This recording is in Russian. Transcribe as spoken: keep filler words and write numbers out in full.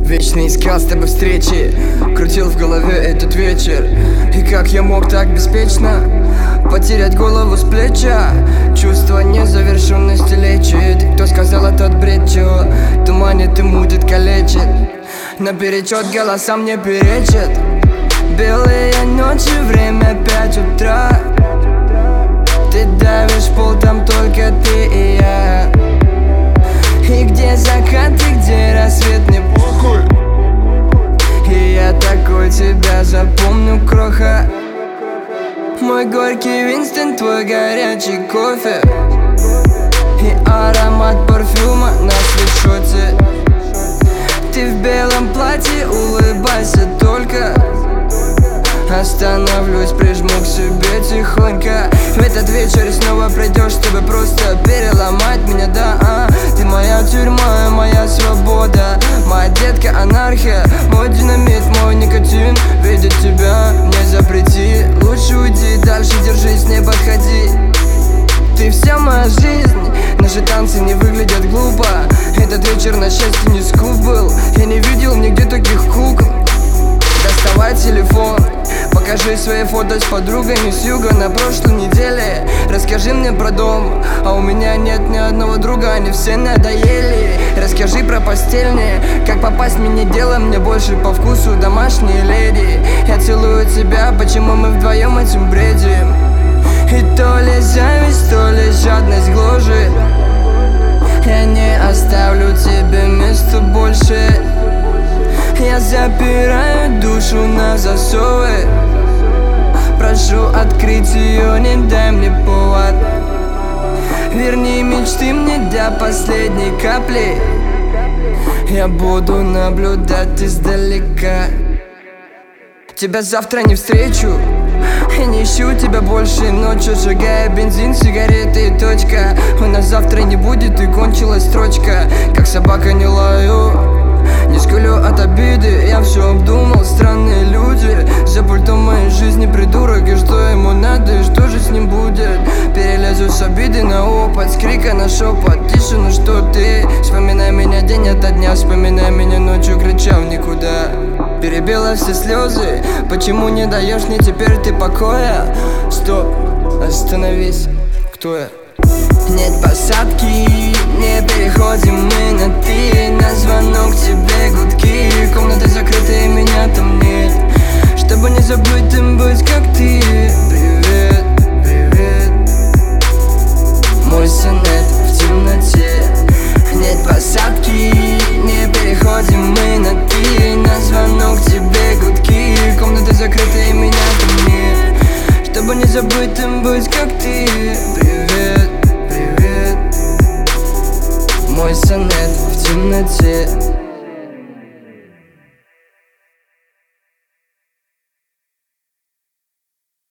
Вечно искал с тобой встречи, крутил в голове этот вечер. И как я мог так беспечно потерять голову с плеча? Чувство незавершенности лечит. Кто сказал этот бред, чё? Туманит и мутит, калечит. Наперечет голоса мне перечат. Белые ночи, время пять утра. Ты давишь пол, там только ты и я. И где закат, и где рассвет, мне похуй. И я такой тебя запомню, кроха. Мой горький Винстон, твой горячий кофе и аромат парфюма на свитшоте. Ты в белом платье, улыбайся только. Остановлюсь, прижму к себе тихонько. В этот вечер снова придешь, чтобы просто переломать меня, да, а? Ты моя тюрьма, моя свобода, моя детка анархия, мой динамит, мой никотин. Видеть тебя не запрети, лучше уйди, дальше держись, не подходи. Ты вся моя жизнь, наши танцы не выглядят глупо. Этот вечер на счастье не скуп был, я не видел нигде таких кукол. Доставай телефон, покажи свои фото с подругами с юга на прошлой неделе. Расскажи мне про дом, а у меня нет ни одного друга, они все надоели. Расскажи про постельные, как попасть мне не дело, мне больше по вкусу домашние леди. Я целую тебя, почему мы вдвоем этим бредим? И то ли зависть, то ли жадность гложет. Я не оставлю тебе места больше. Я запираю душу на засовы. Прошу открыть ее, не дай мне повод. Верни мечты мне до последней капли. Я буду наблюдать издалека. Тебя завтра не встречу, я не ищу тебя больше ночью, сжигая бензин, сигареты и точка. У нас завтра не будет и кончилась строчка. Как собака не лаю, не скулю от обиды, я все обдумал. Странные люди за пультом моей жизни, придурок. И что ему надо, и что же с ним будет? Перелезу с обиды на опыт, с крика на шепот. Тише, ну что ты? Вспоминай меня день ото дня, вспоминай меня ночью, кричал никуда. Перебила все слезы, почему не даешь мне теперь ты покоя? Стоп, остановись, кто я? Нет посадки, не переходим мы на ты. На звонок тебе гудки, комната закрытая, меня там нет. Чтобы не забыть им быть как ты. Привет, привет, мой сонет в темноте. Нет посадки, не переходим мы на ты. На звонок тебе гудки, комната закрытая, меня там нет. Чтобы не забыть им быть как ты. Привет, мой сонет в темноте.